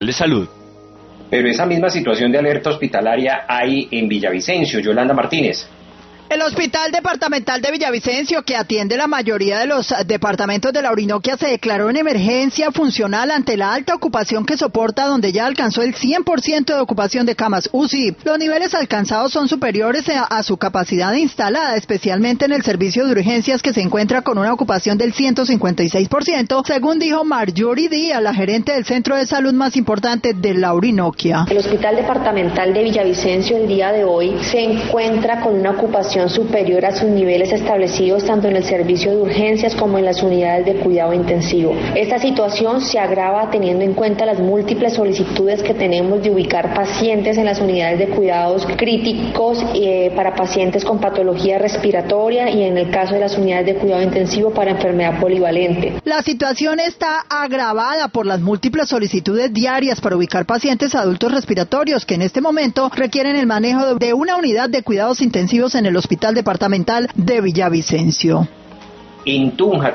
de Salud. Pero esa misma situación de alerta hospitalaria hay en Villavicencio. Yolanda Martínez. El Hospital Departamental de Villavicencio, que atiende la mayoría de los departamentos de la Orinoquia, se declaró en emergencia funcional ante la alta ocupación que soporta, donde ya alcanzó el 100% de ocupación de camas UCI. Los niveles alcanzados son superiores a su capacidad instalada, especialmente en el servicio de urgencias, que se encuentra con una ocupación del 156%, según dijo Marjorie Díaz, la gerente del centro de salud más importante de la Orinoquia. El Hospital Departamental de Villavicencio el día de hoy se encuentra con una ocupación superior a sus niveles establecidos tanto en el servicio de urgencias como en las unidades de cuidado intensivo. Esta situación se agrava teniendo en cuenta las múltiples solicitudes que tenemos de ubicar pacientes en las unidades de cuidados críticos para pacientes con patología respiratoria y en el caso de las unidades de cuidado intensivo para enfermedad polivalente. La situación está agravada por las múltiples solicitudes diarias para ubicar pacientes adultos respiratorios que en este momento requieren el manejo de una unidad de cuidados intensivos en el Hospital Departamental de Villavicencio. En Tunja